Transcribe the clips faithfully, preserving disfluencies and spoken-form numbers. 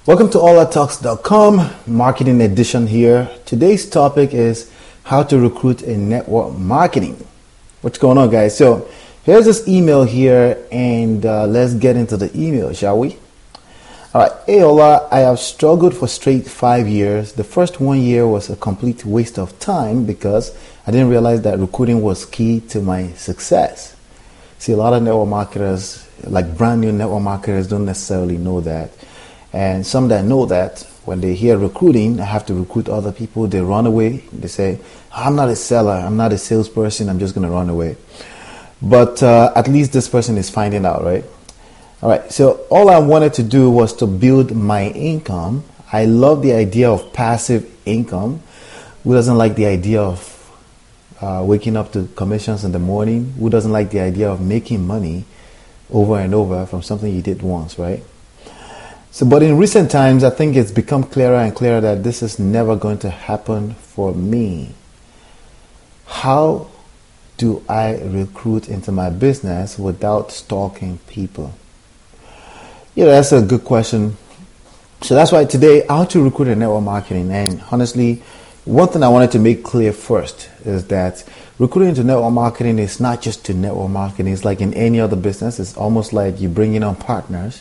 Welcome to all our talks dot com, marketing edition here. Today's topic is how to recruit in network marketing. What's going on, guys? So here's this email here, and uh, let's get into the email, shall we? All right. Hey, Ola, I have struggled for straight five years. The first one year was a complete waste of time because I didn't realize that recruiting was key to my success. See, a lot of network marketers, like brand new network marketers, don't necessarily know that. And some that know that, when they hear recruiting, I have to recruit other people, they run away. They say, I'm not a seller, I'm not a salesperson, I'm just going to run away. But uh, at least this person is finding out, right? All right, so all I wanted to do was to build my income. I love the idea of passive income. Who doesn't like the idea of uh, waking up to commissions in the morning? Who doesn't like the idea of making money over and over from something you did once, right? So, but in recent times, I think it's become clearer and clearer that this is never going to happen for me. How do I recruit into my business without stalking people? Yeah, that's a good question. So that's why today, how to recruit in network marketing. And honestly, one thing I wanted to make clear first is that recruiting into network marketing is not just to network marketing. It's like in any other business. It's almost like you bring in on partners.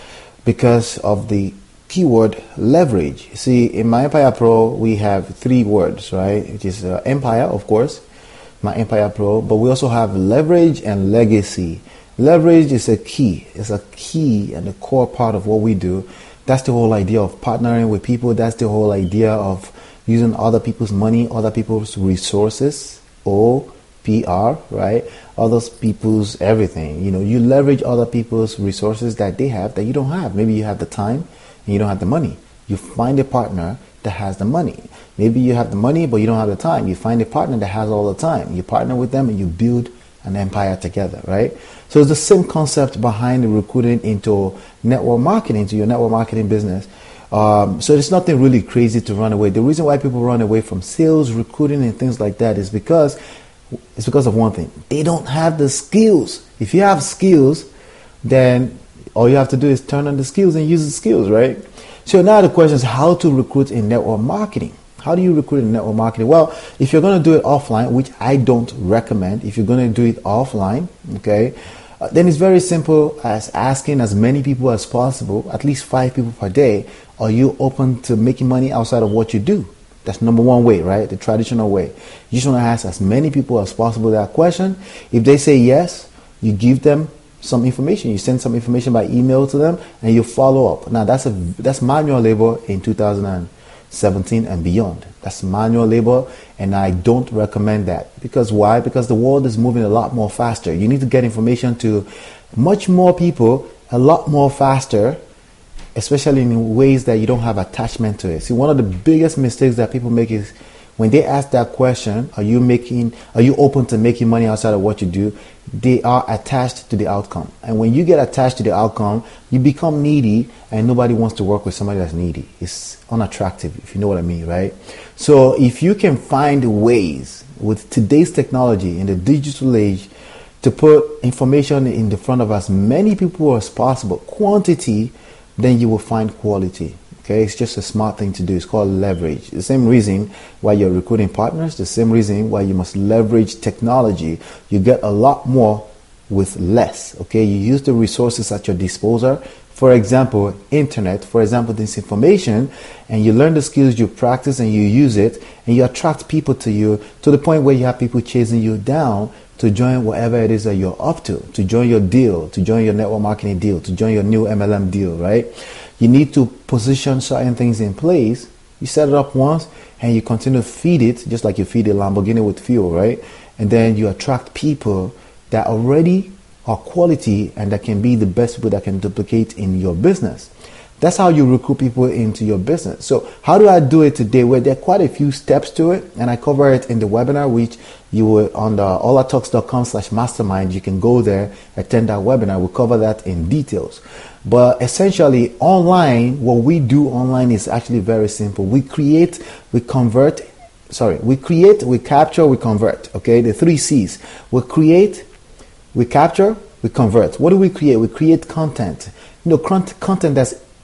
Because of the keyword leverage. You see, in my Empire Pro, we have three words, right? Which is uh, Empire, of course, my Empire Pro, but we also have leverage and legacy. Leverage is a key. It's a key and a core part of what we do. That's the whole idea of partnering with people. That's the whole idea of using other people's money, other people's resources, O P R, right? Other people's everything. You know, you leverage other people's resources that they have that you don't have. Maybe you have the time and you don't have the money. You find a partner that has the money. Maybe you have the money but you don't have the time. You find a partner that has all the time. You partner with them and you build an empire together, right? So it's the same concept behind the recruiting into network marketing, into your network marketing business. Um, so it's nothing really crazy to run away. The reason why people run away from sales, recruiting, and things like that is because It's because of one thing. They don't have the skills. If you have skills, then all you have to do is turn on the skills and use the skills, right? So now the question is how to recruit in network marketing. How do you recruit in network marketing? Well, if you're going to do it offline, which I don't recommend, if you're going to do it offline, okay, uh, then it's very simple as asking as many people as possible, at least five people per day. Are you open to making money outside of what you do? That's number one way, right? The traditional way. You just want to ask as many people as possible that question. If they say yes, you give them some information. You send some information by email to them and you follow up. Now that's a that's manual labor in two thousand seventeen and beyond. That's manual labor, and I don't recommend that. Because why? Because the world is moving a lot more faster. You need to get information to much more people a lot more faster, especially in ways that you don't have attachment to it. See, one of the biggest mistakes that people make is when they ask that question, are you making, are you open to making money outside of what you do? They are attached to the outcome. And when you get attached to the outcome, you become needy, and nobody wants to work with somebody that's needy. It's unattractive, if you know what I mean, right? So if you can find ways with today's technology in the digital age to put information in the front of as many people as possible, quantity, then you will find quality. Okay, it's just a smart thing to do. It's called leverage. The same reason why you're recruiting partners, the same reason why you must leverage technology. You get a lot more with less. Okay, you use the resources at your disposal. For example, internet, for example, this information, and you learn the skills, you practice and you use it, and you attract people to you to the point where you have people chasing you down to join whatever it is that you're up to, to join your deal, to join your network marketing deal, to join your new M L M deal, right? You need to position certain things in place. You set it up once and you continue to feed it, just like you feed a Lamborghini with fuel, right? And then you attract people that already are quality and that can be the best people that can duplicate in your business. That's how you recruit people into your business. So how do I do it today? Well, there are quite a few steps to it, and I cover it in the webinar, which you will on the all our talks dot com slash mastermind. You can go there, attend that webinar. We'll cover that in details. But essentially, online, what we do online is actually very simple. We create, we convert, sorry, we create, we capture, we convert. Okay, the three C's. We create, we capture, we convert. What do we create? We create content. You know, content that's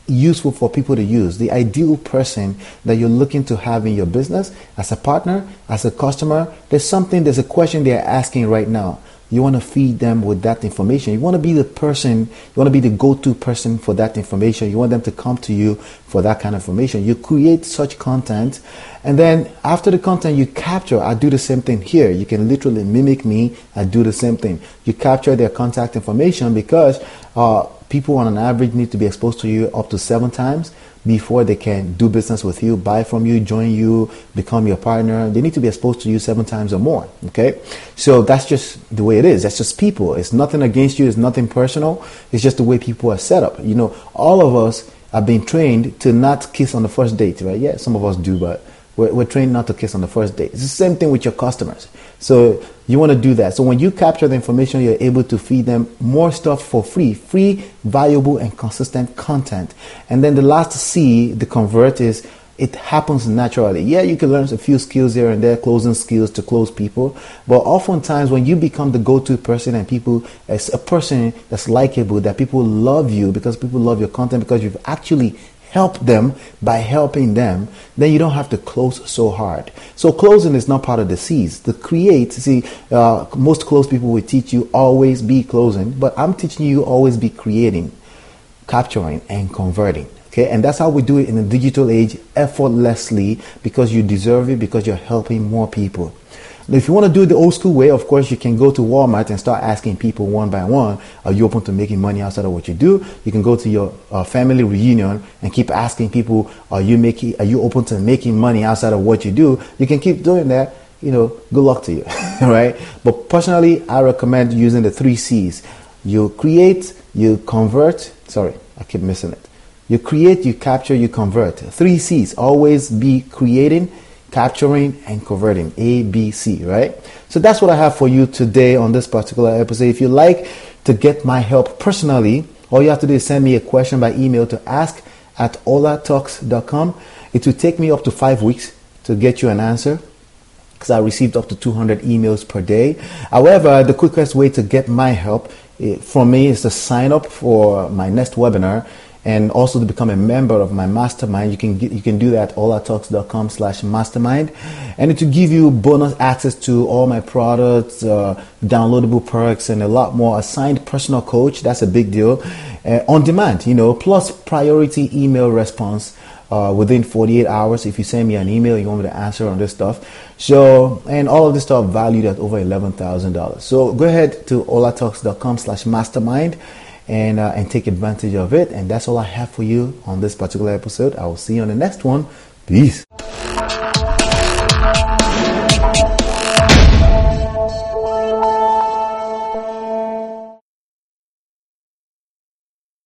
useful for people to use, the ideal person that you're looking to have in your business as a partner, as a customer. There's something, there's a question they're asking right now. You want to feed them with that information. You want to be the person, you want to be the go-to person for that information. You want them to come to you for that kind of information. You create such content, and then after the content you capture, I do the same thing here. You can literally mimic me. I do the same thing. You capture their contact information because uh, people on an average need to be exposed to you up to seven times before they can do business with you, buy from you, join you, become your partner. They need to be exposed to you seven times or more. Okay, so that's just the way it is. That's just people. It's nothing against you. It's nothing personal. It's just the way people are set up. You know, all of us are being trained to not kiss on the first date, right? Yeah, some of us do, but we're, we're trained not to kiss on the first date. It's the same thing with your customers. So you want to do that. So when you capture the information, you're able to feed them more stuff for free, free, valuable, and consistent content. And then the last C, the convert, is it happens naturally. Yeah, you can learn a few skills here and there, closing skills to close people. But oftentimes when you become the go-to person and people, as a person that's likable, that people love you because people love your content, because you've actually help them by helping them, then you don't have to close so hard. So closing is not part of the C's. The create, see, uh, most close people will teach you always be closing, but I'm teaching you always be creating, capturing, and converting. Okay, and that's how we do it in the digital age, effortlessly, because you deserve it, because you're helping more people. If you want to do it the old school way, of course, you can go to Walmart and start asking people one by one, are you open to making money outside of what you do? You can go to your uh, family reunion and keep asking people, are you making, are you open to making money outside of what you do? You can keep doing that. You know, good luck to you, right? But personally, I recommend using the three C's. You create, you convert. Sorry, I keep missing it. You create, you capture, you convert. Three C's. Always be creating, capturing, and converting. A, B, C, right? So that's what I have for you today on this particular episode. If you'd like to get my help personally, all you have to do is send me a question by email to ask at ola talks dot com. It will take me up to five weeks to get you an answer, because I received up to two hundred emails per day. However, the quickest way to get my help from me is to sign up for my next webinar, and also to become a member of my mastermind. You can get, you can do that at ola talks dot com slash mastermind, and it will give you bonus access to all my products, uh, downloadable perks, and a lot more. Assigned personal coach, that's a big deal, uh, on demand, you know, plus priority email response uh, within forty-eight hours. If you send me an email, you want me to answer on this stuff. So, and all of this stuff valued at over eleven thousand dollars. So go ahead to ola talks dot com slash mastermind. And, uh, and take advantage of it. And that's all I have for you on this particular episode. I will see you on the next one. Peace.